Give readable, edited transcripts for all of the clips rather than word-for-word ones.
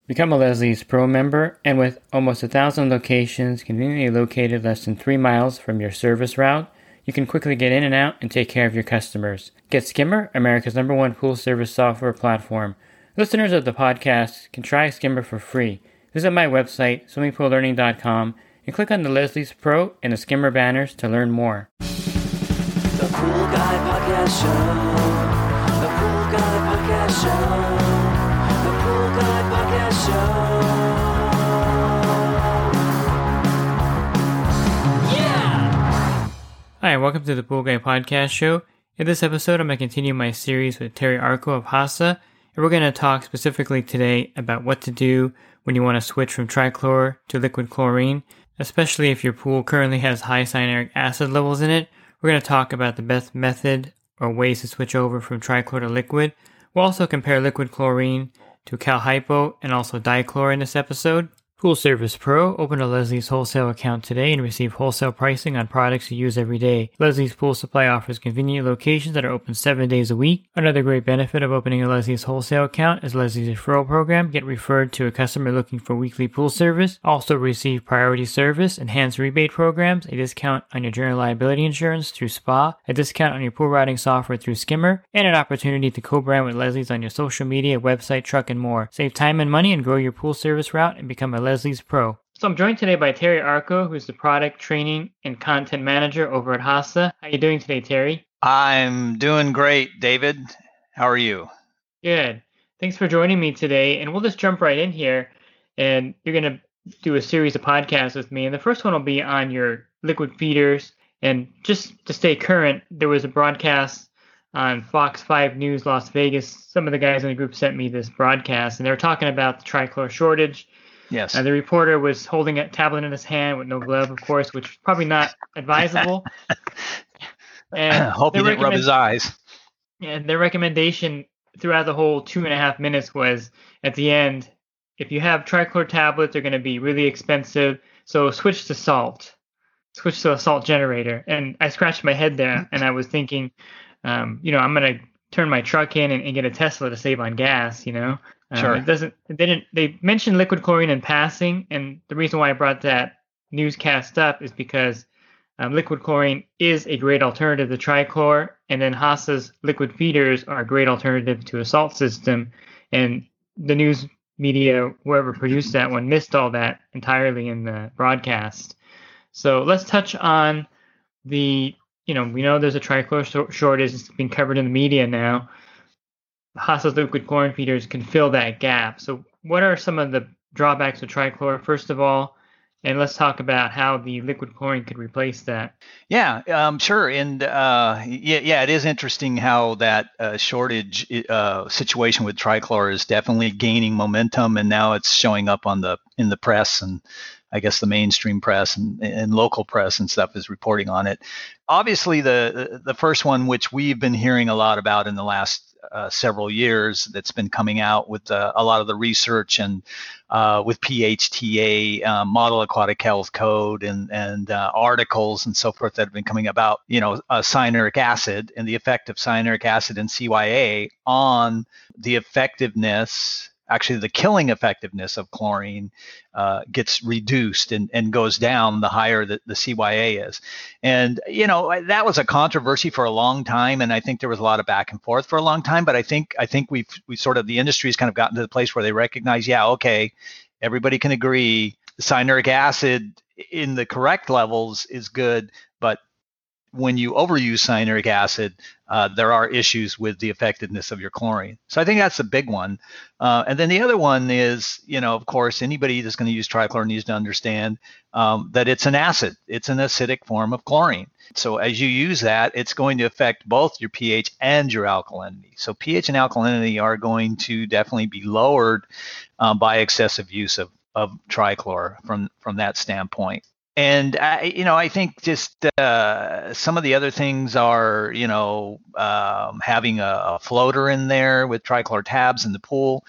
Become a Leslie's Pro member, and with almost 1,000 locations conveniently located less than 3 miles from your service route, you can quickly get in and out and take care of your customers. Get Skimmer, America's #1 pool service software platform. Listeners of the podcast can try Skimmer for free. Visit my website, swimmingpoollearning.com, and click on the Leslie's Pro and the Skimmer banners to learn more. The Pool Guy Podcast Show. The Pool Guy Podcast Show. The Pool Guy Podcast Show. Yeah! Hi, welcome to the Pool Guy Podcast Show. In this episode, I'm going to continue my series with Terry Arco of HASA, and we're going to talk specifically today about what to do when you want to switch from trichlor to liquid chlorine, especially if your pool currently has high cyanuric acid levels in it. We're going to talk about the best method or ways to switch over from trichlor to liquid. We'll also compare liquid chlorine to Cal Hypo and also dichlor in this episode. Pool Service Pro. Open a Leslie's wholesale account today and receive wholesale pricing on products you use every day. Leslie's Pool Supply offers convenient locations that are open 7 days a week. Another great benefit of opening a Leslie's wholesale account is Leslie's referral program. Get referred to a customer looking for weekly pool service. Also receive priority service, enhanced rebate programs, a discount on your general liability insurance through SPA, a discount on your pool routing software through Skimmer, and an opportunity to co-brand with Leslie's on your social media, website, truck, and more. Save time and money and grow your pool service route and become a Leslie's Pro. So I'm joined today by Terry Arco, who's the product training and content manager over at HASA. How are you doing today, Terry? I'm doing great, David. How are you? Good. Thanks for joining me today. And we'll just jump right in here. And you're going to do a series of podcasts with me. And the first one will be on your liquid feeders. And just to stay current, there was a broadcast on Fox 5 News Las Vegas. Some of the guys in the group sent me this broadcast, and they were talking about the trichlor shortage. Yes. The reporter was holding a tablet in his hand with no glove, of course, which is probably not advisable. And hope he didn't rub his eyes. And their recommendation throughout the whole 2.5 minutes was, at the end, if you have trichlor tablets, they're going to be really expensive, so switch to salt. Switch to a salt generator. And I scratched my head there, and I was thinking, I'm going to turn my truck in and get a Tesla to save on gas, Sure. They mentioned liquid chlorine in passing, and the reason why I brought that newscast up is because liquid chlorine is a great alternative to trichlor, and then HASA's liquid feeders are a great alternative to a salt system, and the news media, whoever produced that one, missed all that entirely in the broadcast. So let's touch on we know there's a trichlor shortage. It's been covered in the media now. HASA's liquid chlorine feeders can fill that gap. So what are some of the drawbacks of trichlor, first of all? And let's talk about how the liquid chlorine could replace that. Yeah, sure. And it is interesting how that shortage situation with trichlor is definitely gaining momentum, and now it's showing up in the press, and I guess the mainstream press and local press and stuff is reporting on it. Obviously, the first one, which we've been hearing a lot about in the last several years, that's been coming out with a lot of the research and with PHTA, Model Aquatic Health Code, and articles and so forth that have been coming about, cyanuric acid and the effect of cyanuric acid and CYA on the effectiveness. Actually, the killing effectiveness of chlorine gets reduced and goes down the higher the CYA is. And, that was a controversy for a long time. And I think there was a lot of back and forth for a long time. But I think we sort of, the industry has kind of gotten to the place where they recognize, okay, everybody can agree cyanuric acid in the correct levels is good. But when you overuse cyanuric acid, there are issues with the effectiveness of your chlorine. So I think that's the big one. And then the other one is, of course, anybody that's going to use trichlor needs to understand that it's an acid. It's an acidic form of chlorine. So as you use that, it's going to affect both your pH and your alkalinity. So pH and alkalinity are going to definitely be lowered by excessive use of trichlor from that standpoint. And I think just some of the other things are, having a floater in there with trichlor tabs in the pool.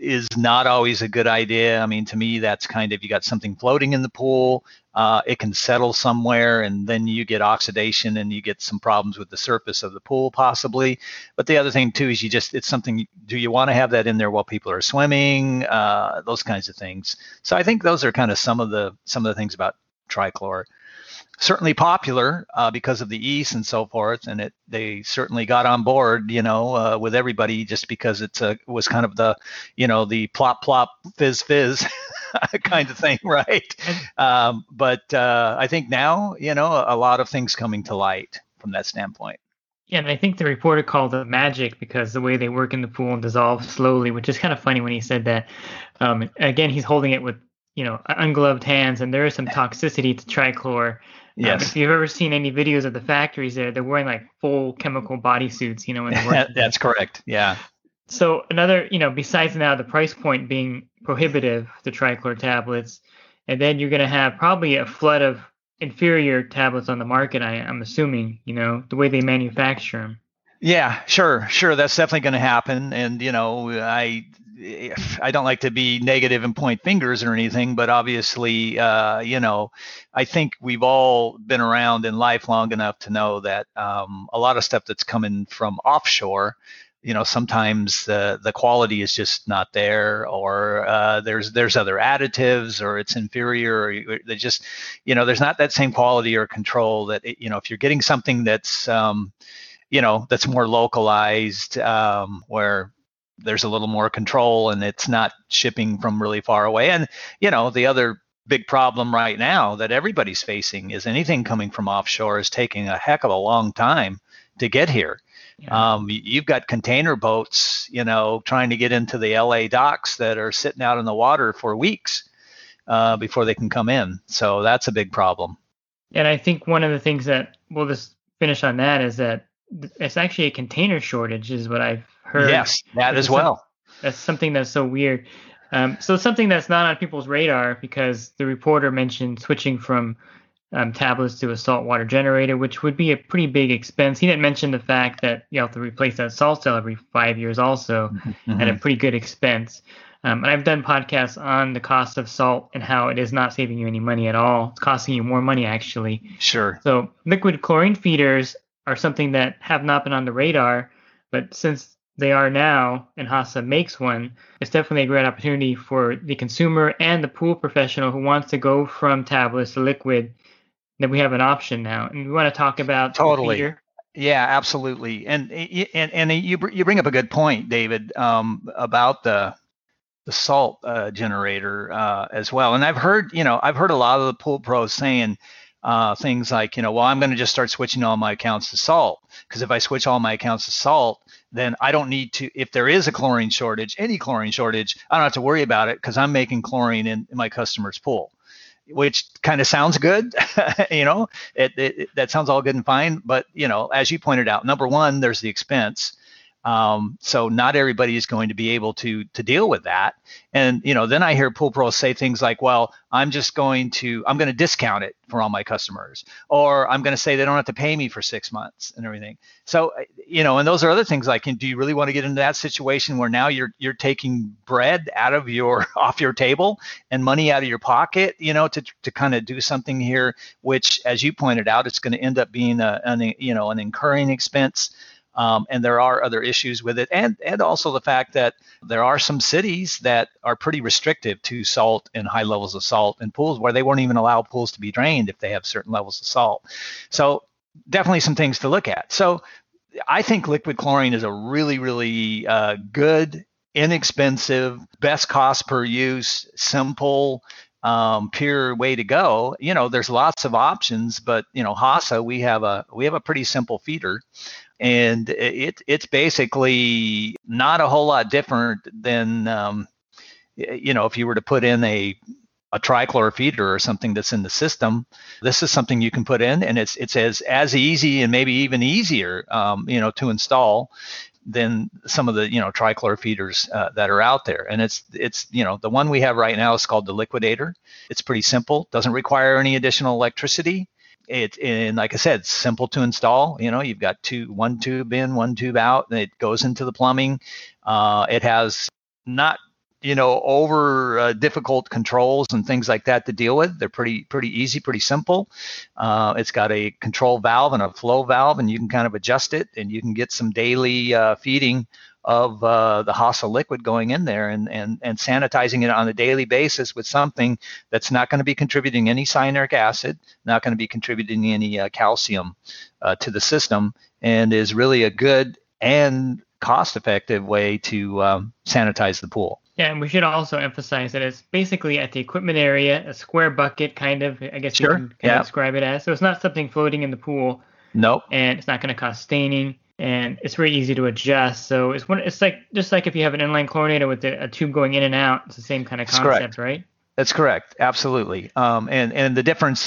is not always a good idea. I mean, to me, that's kind of, you got something floating in the pool. It can settle somewhere, and then you get oxidation and you get some problems with the surface of the pool possibly. But the other thing too is it's something, do you want to have that in there while people are swimming? Those kinds of things. So I think those are kind of some of the things about trichlor. Certainly popular because of the yeast and so forth, and they certainly got on board, with everybody, just because it was kind of the, the plop plop fizz fizz kind of thing, right? But I think now, a lot of things coming to light from that standpoint. Yeah, and I think the reporter called it magic because the way they work in the pool and dissolve slowly, which is kind of funny when he said that. Again, he's holding it with ungloved hands, and there is some toxicity to trichlor. Yes. If you've ever seen any videos of the factories there, they're wearing like full chemical bodysuits, and That's correct. Yeah. So another, besides now the price point being prohibitive, the trichlor tablets, and then you're going to have probably a flood of inferior tablets on the market, I'm assuming, the way they manufacture them. Yeah, sure. That's definitely going to happen. And, I don't like to be negative and point fingers or anything, but obviously, I think we've all been around in life long enough to know that a lot of stuff that's coming from offshore, sometimes the quality is just not there, or there's other additives, or it's inferior, or they just, there's not that same quality or control that, if you're getting something that's, that's more localized, where there's a little more control and it's not shipping from really far away. And, the other big problem right now that everybody's facing is anything coming from offshore is taking a heck of a long time to get here. Yeah. You've got container boats, trying to get into the LA docks that are sitting out in the water for weeks before they can come in. So that's a big problem. And I think one of the things that we'll just finish on that is that it's actually a container shortage is what I've heard. Yes, that as well. That's something that's so weird. So something that's not on people's radar, because the reporter mentioned switching from tablets to a saltwater generator, which would be a pretty big expense. He didn't mention the fact that you have to replace that salt cell every 5 years also, at a pretty good expense. And I've done podcasts on the cost of salt and how it is not saving you any money at all. It's costing you more money, actually. Sure. So liquid chlorine feeders are something that have not been on the radar, but since they are now, and HASA makes one, it's definitely a great opportunity for the consumer and the pool professional who wants to go from tablets to liquid, that we have an option now. And we want to talk about totally. The feeder. Yeah, absolutely. And you bring up a good point, David, about the salt generator as well. And I've heard a lot of the pool pros saying things like, well, I'm going to just start switching all my accounts to salt, because if I switch all my accounts to salt, then I don't need to, if there is a chlorine shortage, any chlorine shortage, I don't have to worry about it because I'm making chlorine in my customer's pool, which kind of sounds good. That sounds all good and fine. But, as you pointed out, number one, there's the expense. So not everybody is going to be able to deal with that. And, then I hear pool pros say things like, well, I'm going to discount it for all my customers, or I'm going to say they don't have to pay me for 6 months and everything. So, and those are other things like, do you really want to get into that situation where now you're taking bread off your table and money out of your pocket, to kind of do something here, which, as you pointed out, it's going to end up being an incurring expense. And there are other issues with it, and also the fact that there are some cities that are pretty restrictive to salt and high levels of salt in pools, where they won't even allow pools to be drained if they have certain levels of salt. So definitely some things to look at. So I think liquid chlorine is a really, really good, inexpensive, best cost per use, simple, pure way to go. There's lots of options, but HASA, we have a pretty simple feeder. And it's basically not a whole lot different than, if you were to put in a trichlor feeder or something that's in the system. This is something you can put in, and it's as easy and maybe even easier, to install than some of the, trichlor feeders that are out there. And it's the one we have right now is called the Liquidator. It's pretty simple, doesn't require any additional electricity. And like I said, it's simple to install. You've got one tube in, one tube out, and it goes into the plumbing. It has not over difficult controls and things like that to deal with. They're pretty easy, pretty simple. It's got a control valve and a flow valve, and you can kind of adjust it, and you can get some daily feeding of the Hasa liquid going in there and sanitizing it on a daily basis with something that's not going to be contributing any cyanuric acid, not going to be contributing any calcium to the system, and is really a good and cost-effective way to sanitize the pool. Yeah, and we should also emphasize that it's basically at the equipment area, a square bucket, kind of, I guess you can kind of describe it as. So it's not something floating in the pool. Nope. And it's not going to cause staining, and it's very easy to adjust. So it's like just like if you have an inline chlorinator with a tube going in and out, it's the same kind of concept, right? That's correct. Absolutely. And the difference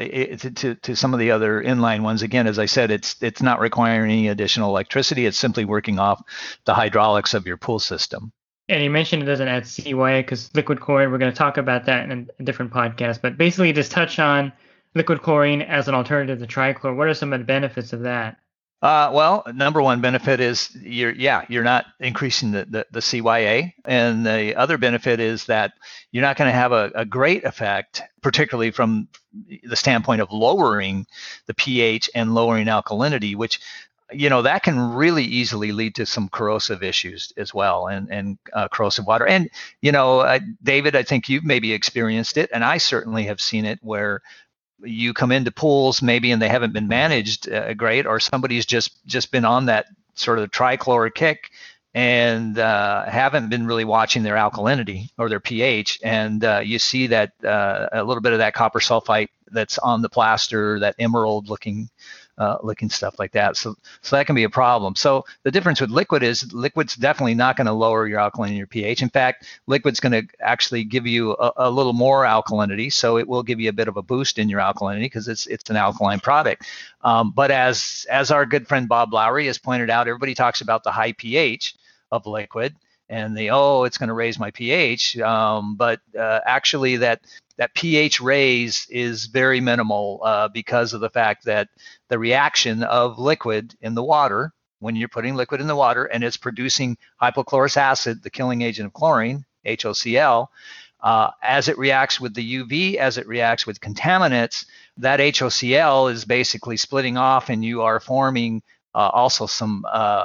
to some of the other inline ones, again, as I said, it's not requiring any additional electricity. It's simply working off the hydraulics of your pool system. And you mentioned it doesn't add CYA because liquid chlorine, we're going to talk about that in a different podcast. But basically, just touch on liquid chlorine as an alternative to trichlor. What are some of the benefits of that? Well, number one benefit is you're not increasing the CYA, and the other benefit is that you're not going to have a great effect, particularly from the standpoint of lowering the pH and lowering alkalinity, which that can really easily lead to some corrosive issues as well, and corrosive water. And David, I think you've maybe experienced it, and I certainly have seen it, where you come into pools maybe and they haven't been managed great, or somebody's just been on that sort of trichlor kick and haven't been really watching their alkalinity or their pH, and you see that a little bit of that copper sulfite that's on the plaster, that emerald looking stuff like that. So that can be a problem. So the difference with liquid is liquid's definitely not going to lower your alkalinity or your pH. In fact, liquid's going to actually give you a little more alkalinity. So it will give you a bit of a boost in your alkalinity because it's an alkaline product. But as our good friend Bob Lowry has pointed out, everybody talks about the high pH of liquid, and it's going to raise my pH. But actually that pH raise is very minimal because of the fact that the reaction of liquid in the water, when you're putting liquid in the water and it's producing hypochlorous acid, the killing agent of chlorine, HOCl, as it reacts with the UV, as it reacts with contaminants, that HOCl is basically splitting off, and you are forming also some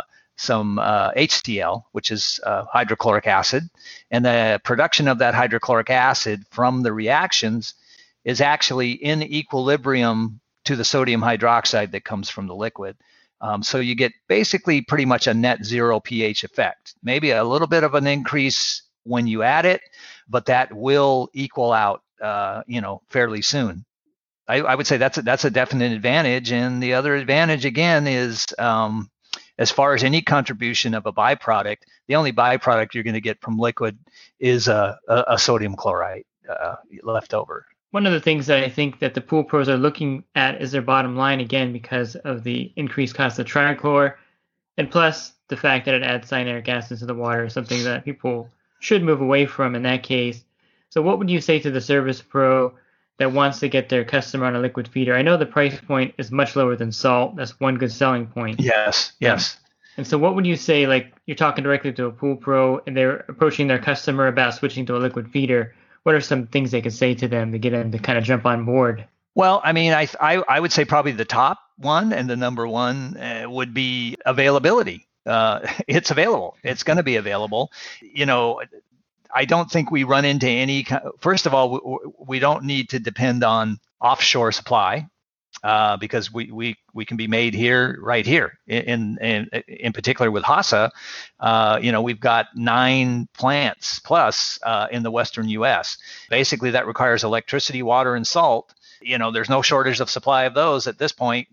HCl, which is hydrochloric acid, and the production of that hydrochloric acid from the reactions is actually in equilibrium to the sodium hydroxide that comes from the liquid. So you get basically pretty much a net zero pH effect. Maybe a little bit of an increase when you add it, but that will equal out, fairly soon. I would say that's a definite advantage. And the other advantage, again, is as far as any contribution of a byproduct, the only byproduct you're going to get from liquid is a sodium chloride left over. One of the things that I think that the pool pros are looking at is their bottom line, again, because of the increased cost of trichlor, and plus the fact that it adds cyanuric acid to the water, something that people should move away from in that case. So what would you say to the service pro that wants to get their customer on a liquid feeder? I know the price point is much lower than salt. That's one good selling point. Yes. And so what would you say, like you're talking directly to a pool pro and they're approaching their customer about switching to a liquid feeder? What are some things they could say to them to get them to kind of jump on board? Well, I mean, I would say probably the top one and the number one would be availability. It's available. It's going to be available. I don't think we run into any. First of all, we don't need to depend on offshore supply because we can be made right here. In particular with Hasa, we've got 9 plants plus in the Western U.S. Basically, that requires electricity, water, and salt. There's no shortage of supply of those at this point.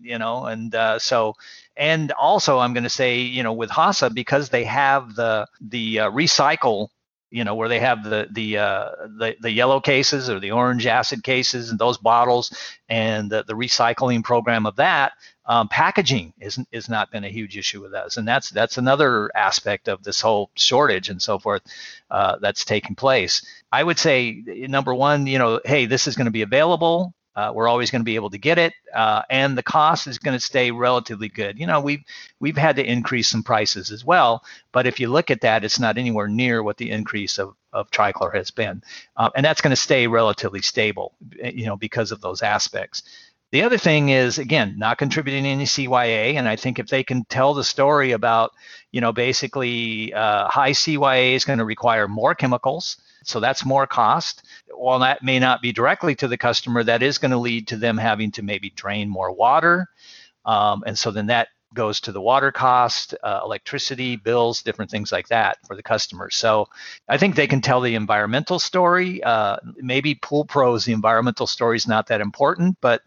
And also I'm going to say, with Hasa, because they have the recycle. Where they have the yellow cases or the orange acid cases and those bottles, and the recycling program of that, packaging is not been a huge issue with us, and that's another aspect of this whole shortage and so forth that's taking place. I would say number one, hey, this is going to be available. We're always going to be able to get it, and the cost is going to stay relatively good. We've had to increase some prices as well, but if you look at that, it's not anywhere near what the increase of trichlor has been, and that's going to stay relatively stable, because of those aspects. The other thing is, again, not contributing any CYA, and I think if they can tell the story about, basically high CYA is going to require more chemicals, so that's more cost. While that may not be directly to the customer, that is going to lead to them having to maybe drain more water, and so then that goes to the water cost, electricity bills, different things like that for the customers. So I think they can tell the environmental story. Maybe Pool Pros, the environmental story is not that important, but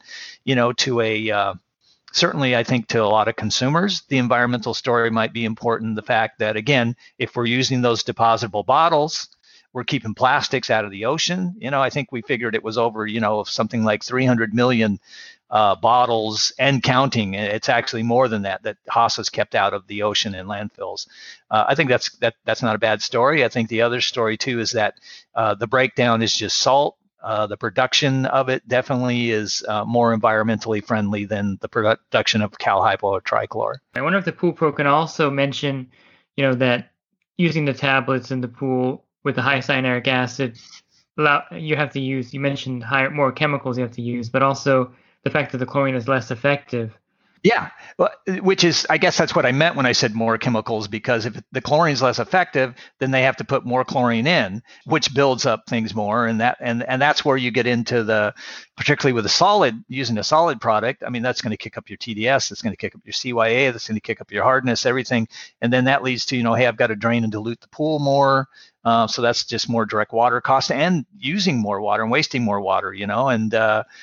certainly I think to a lot of consumers, the environmental story might be important. The fact that, again, if we're using those depositable bottles, we're keeping plastics out of the ocean. I think we figured it was over, something like 300 million bottles and counting. It's actually more than that Hasa's kept out of the ocean and landfills. I think that's not a bad story. I think the other story too is that the breakdown is just salt. The production of it definitely is more environmentally friendly than the production of cal hypo or trichlor. I wonder if the Pool Pro can also mention, that using the tablets in the pool with the high cyanuric acid, you mentioned more chemicals you have to use, but also the fact that the chlorine is less effective. Yeah, well, which is, I guess that's what I meant when I said more chemicals, because if the chlorine is less effective, then they have to put more chlorine in, which builds up things more. And that's where you get into particularly with using a solid product. I mean, that's going to kick up your TDS, that's going to kick up your CYA, that's going to kick up your hardness, everything. And then that leads to, hey, I've got to drain and dilute the pool more. So that's just more direct water cost and using more water and wasting more water, and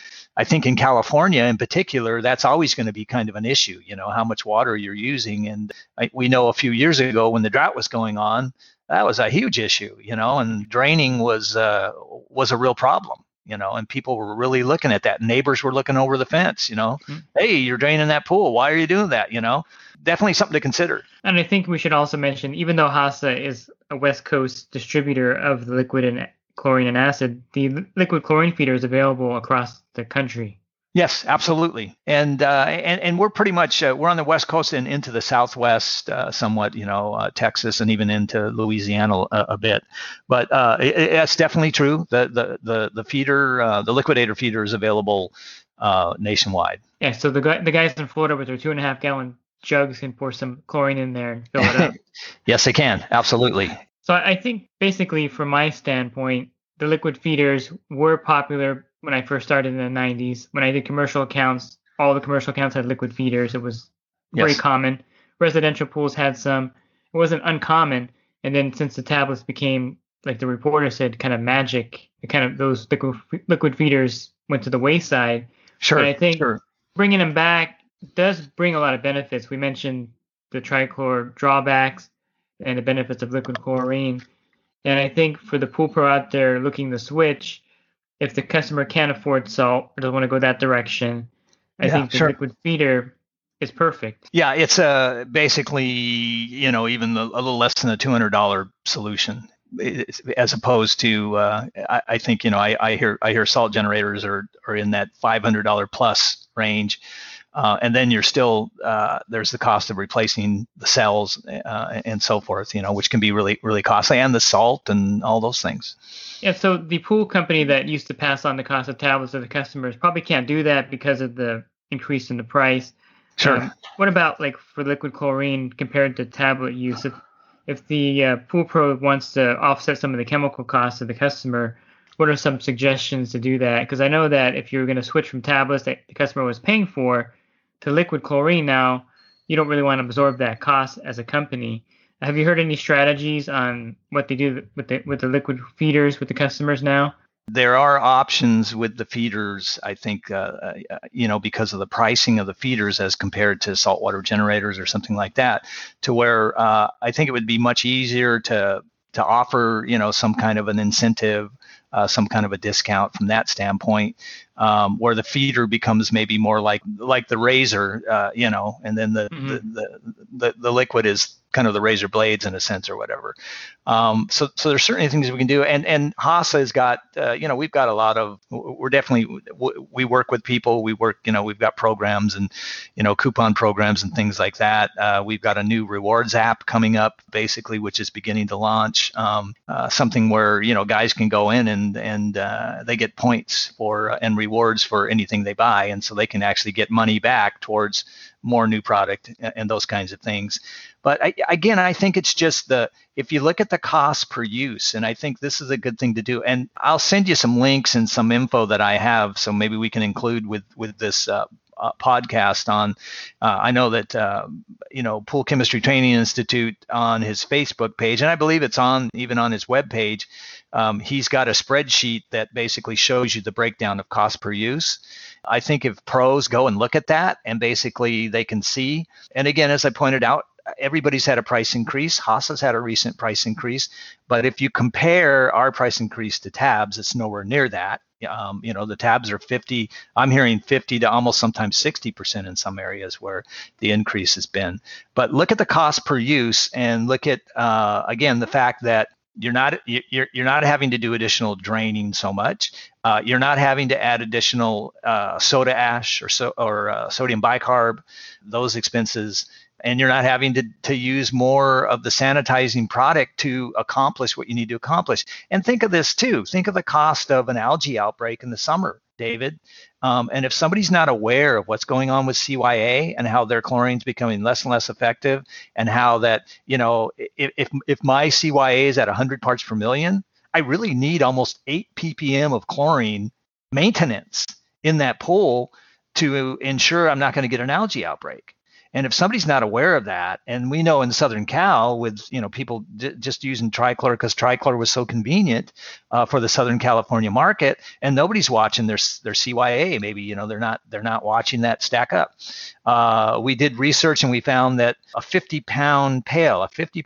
I think in California in particular, that's always going to be kind of an issue, how much water you're using. And we know a few years ago when the drought was going on, that was a huge issue, and draining was a real problem, and people were really looking at that. Neighbors were looking over the fence, Hey, you're draining that pool. Why are you doing that? Definitely something to consider. And I think we should also mention, even though Hasa is a West Coast distributor of the liquid and chlorine and acid, the liquid chlorine feeder is available across the country. Yes, absolutely. And we're pretty much, we're on the West Coast and into the Southwest, somewhat, Texas and even into Louisiana a bit. But that's definitely true. The feeder, the liquidator feeder is available nationwide. Yeah, so the guys in Florida with their 2.5 gallon jugs can pour some chlorine in there and fill it up. Yes, they can. Absolutely. So I think basically from my standpoint, the liquid feeders were popular when I first started in the 90s. When I did commercial accounts, all the commercial accounts had liquid feeders. It was very common. Residential pools had some. It wasn't uncommon. And then since the tablets became, like the reporter said, kind of magic, those liquid feeders went to the wayside. Sure. And I think bringing them back does bring a lot of benefits. We mentioned the trichlor drawbacks and the benefits of liquid chlorine. And I think for the Pool Pro out there looking to switch, if the customer can't afford salt or doesn't want to go that direction, I think the liquid feeder is perfect. Yeah, it's basically, even a little less than a $200 solution, as opposed to, I think, I hear salt generators are in that $500 plus range. And then you're still, there's the cost of replacing the cells and so forth, which can be really, really costly, and the salt and all those things. Yeah, so the pool company that used to pass on the cost of tablets to the customers probably can't do that because of the increase in the price. Sure. What about like for liquid chlorine compared to tablet use? If the Pool Pro wants to offset some of the chemical costs of the customer, what are some suggestions to do that? Because I know that if you're going to switch from tablets that the customer was paying for to liquid chlorine now, you don't really want to absorb that cost as a company. Have you heard any strategies on what they do with the liquid feeders with the customers now? There are options with the feeders, I think, because of the pricing of the feeders as compared to saltwater generators or something like that, to where I think it would be much easier to offer, some kind of an incentive, some kind of a discount from that standpoint. where the feeder becomes maybe more like the razor, and then the liquid is kind of the razor blades in a sense or whatever. So there's certainly things we can do. And HASA has got, we've got a lot of, we work with people, we've got programs and, coupon programs and things like that. We've got a new rewards app coming up basically, which is beginning to launch, something where, guys can go in and they get points and rewards for anything they buy. And so they can actually get money back towards more new product and those kinds of things. But I think it's just if you look at the cost per use, and I think this is a good thing to do. And I'll send you some links and some info that I have, so maybe we can include with this podcast on. I know that Pool Chemistry Training Institute on his Facebook page, and I believe it's even on his web page. He's got a spreadsheet that basically shows you the breakdown of cost per use. I think if pros go and look at that, and basically they can see, and again, as I pointed out, everybody's had a price increase. HASA's had a recent price increase, but if you compare our price increase to tabs, it's nowhere near that. The tabs are 50. I'm hearing 50 to almost sometimes 60% in some areas where the increase has been. But look at the cost per use, and look at again the fact that you're not having to do additional draining so much. You're not having to add additional soda ash or sodium bicarb, those expenses. And you're not having to use more of the sanitizing product to accomplish what you need to accomplish. And think of this too. Think of the cost of an algae outbreak in the summer, David. And if somebody's not aware of what's going on with CYA and how their chlorine's becoming less and less effective, and how that, if my CYA is at 100 parts per million, I really need almost 8 ppm of chlorine maintenance in that pool to ensure I'm not going to get an algae outbreak. And if somebody's not aware of that, and we know in Southern Cal with people just using trichlor because trichlor was so convenient for the Southern California market, and nobody's watching their CYA. Maybe they're not watching that stack up. We did research and we found that a 50-pound pail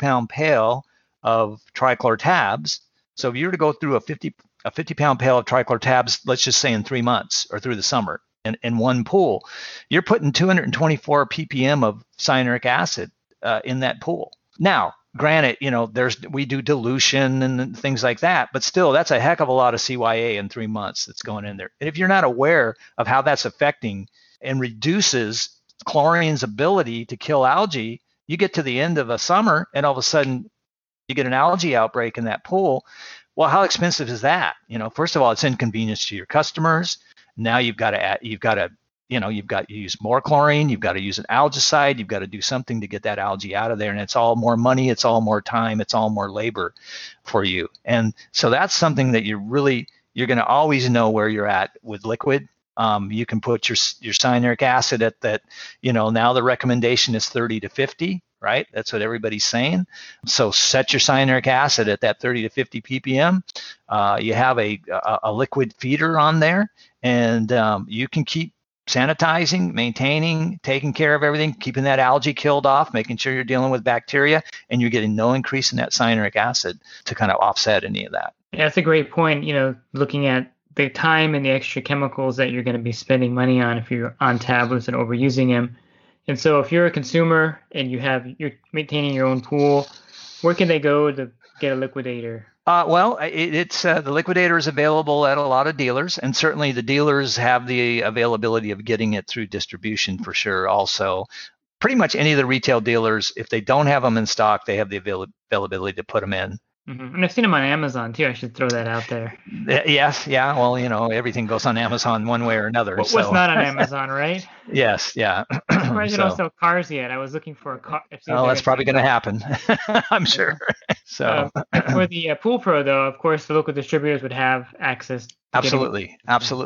of trichlor tabs. So if you were to go through a 50-pound pail of trichlor tabs, let's just say in 3 months or through the summer, in one pool, you're putting 224 ppm of cyanuric acid in that pool. Now, granted, we do dilution and things like that, but still, that's a heck of a lot of CYA in 3 months that's going in there. And if you're not aware of how that's affecting and reduces chlorine's ability to kill algae, you get to the end of a summer and all of a sudden you get an algae outbreak in that pool. Well, how expensive is that? First of all, it's inconvenience to your customers. Now you've got to use more chlorine, you've got to use an algicide, you've got to do something to get that algae out of there. And it's all more money, it's all more time, it's all more labor for you. And so that's something that you're going to always know where you're at with liquid. You can put your cyanuric acid at that, now the recommendation is 30 to 50, right? That's what everybody's saying. So set your cyanuric acid at that 30 to 50 ppm. You have a liquid feeder on there, and you can keep sanitizing, maintaining, taking care of everything, keeping that algae killed off, making sure you're dealing with bacteria, and you're getting no increase in that cyanuric acid to kind of offset any of that. Yeah, that's a great point. Looking at the time and the extra chemicals that you're going to be spending money on if you're on tablets and overusing them. And so if you're a consumer and you're maintaining your own pool, where can they go to get a liquidator? It's the liquidator is available at a lot of dealers, and certainly the dealers have the availability of getting it through distribution for sure. Also, pretty much any of the retail dealers, if they don't have them in stock, they have the availability to put them in. Mm-hmm. And I've seen them on Amazon too. I should throw that out there. Yes, yeah. Well, everything goes on Amazon one way or another. What's not on Amazon, right? Yes, yeah. I'm surprised they don't sell cars yet. I was looking for a car. Oh, that's probably going to happen. I'm sure. So for the Pool Pro, though, of course, the local distributors would have access. Absolutely.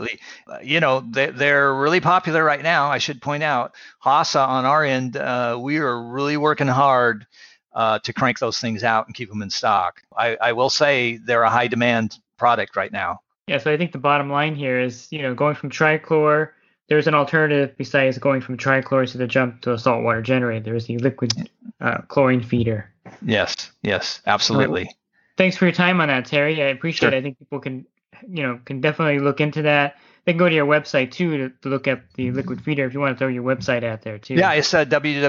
They're really popular right now. I should point out, HASA on our end, we are really working hard to crank those things out and keep them in stock. I will say they're a high demand product right now. Yeah, so I think the bottom line here is, going from trichlor, there's an alternative besides going from trichlor to the jump to a saltwater generator. There's the liquid chlorine feeder. Yes, absolutely. Thanks for your time on that, Terry. I appreciate it. I think people can can definitely look into that. They can go to your website too to look at the liquid feeder if you want to throw your website out there too. Yeah, it's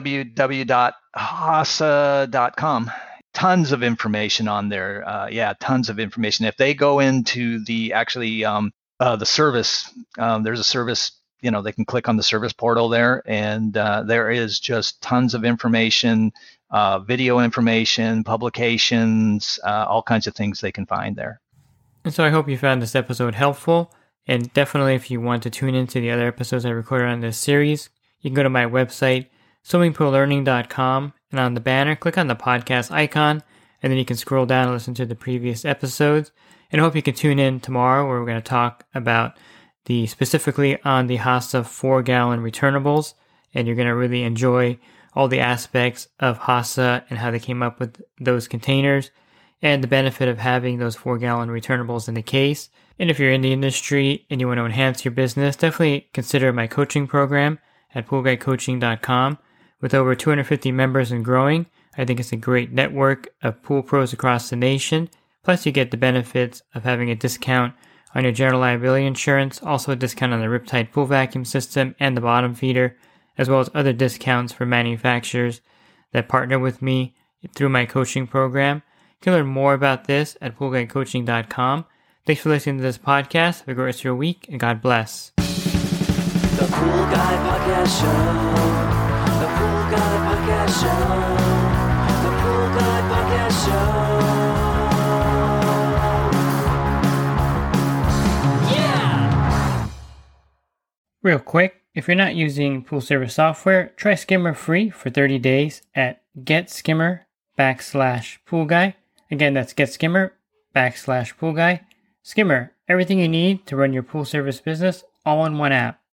www.hasa.com. Tons of information on there. Tons of information. If they go into the service, there's a service, they can click on the service portal there, and there is just tons of information, video information, publications, all kinds of things they can find there. And so I hope you found this episode helpful. And definitely, if you want to tune into the other episodes I recorded on this series, you can go to my website, swimmingpoollearning.com, and on the banner, click on the podcast icon, and then you can scroll down and listen to the previous episodes. And I hope you can tune in tomorrow, where we're going to talk about specifically on the HASA 4-gallon returnables, and you're going to really enjoy all the aspects of HASA and how they came up with those containers, and the benefit of having those 4-gallon returnables in the case. And if you're in the industry and you want to enhance your business, definitely consider my coaching program at poolguidecoaching.com. With over 250 members and growing, I think it's a great network of pool pros across the nation. Plus, you get the benefits of having a discount on your general liability insurance, also a discount on the Riptide pool vacuum system and the bottom feeder, as well as other discounts for manufacturers that partner with me through my coaching program. You can learn more about this at poolguidecoaching.com. Thanks for listening to this podcast. Have a great rest of your week, and God bless. The Pool Guy Podcast Show. The Pool Guy Podcast Show. The Pool Guy Podcast Show. Yeah! Real quick, if you're not using pool service software, try Skimmer free for 30 days at getskimmer.com/poolguy. Again, that's getskimmer.com/poolguy. Skimmer, everything you need to run your pool service business all in one app.